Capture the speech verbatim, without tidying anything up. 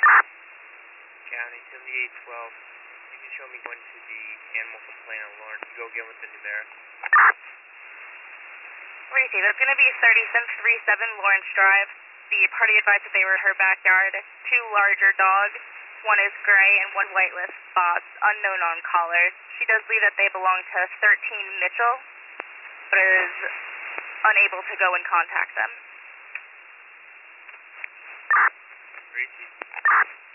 County seventy-eight twelve. You can show me going to the animal complaint on Lawrence. You go again with the numeric. Receive. That's going to be thirty-seven thirty-seven Lawrence Drive. The party advised that they were in her backyard. Two larger dogs. One is gray and one white with spots. Unknown on collar. She does believe that they belong to thirteen Mitchell, but is unable to go and contact them. Receive.